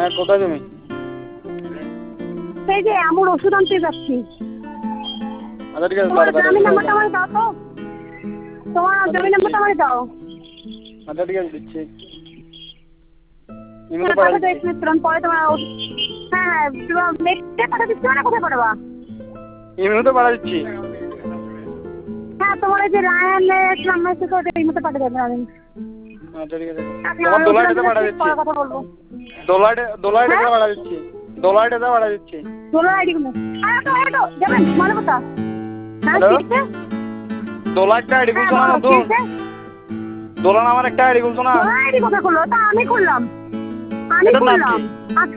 কোথায় তুমি? সেই যে আমার ওষুধ আনতে যাচ্ছি। আচ্ছা ঠিক আছে, তোমার তাড়াতাড়ি জমি এসো। নাম্বারটা আমাকে দাও তো। তোমার জমি নাম্বারটা আমাকে দাও। আচ্ছা ঠিক আছে, দিচ্ছি। ইমেলে হ্যাঁ পাঠিয়ে পাঠাতে দিচ্ছি। একটু পরে তোমার হ্যাঁ তোমার নেক্সটে পাঠা দিচ্ছি না কোথায় পাঠাবা? ইমেলে পাঠিয়ে দিচ্ছি। হ্যাঁ তোমার এই যে রায়ানের নাম্বার থেকে ওটা এই মতো পাঠিয়ে দেবেন আমি। আচ্ছা ঠিক আছে, আপনি তোমার আমার ওষুধ দোলাইটাতে আনতে পাঠিয়ে যাচ্ছি, দিচ্ছি। পরে কথা বলবো। দোলাইটাতে হ্যাঁ পাঠিয়ে দিচ্ছি। দোলাইটাতে পাঠিয়ে দিচ্ছি। দোলার আইডি গুলো তো যাবেন মানে কথা। হ্যাঁ হ্যালো, কি হচ্ছে? দোলা একটা আইডি হ্যাঁ খুলছো না বলো কি নতুন? হচ্ছে? দোলা নামের একটা আইডি খুলছো না? দোলার আইডি কোথায় করলো? তা আমি করলাম। আমি এটার নাম কি? করলাম।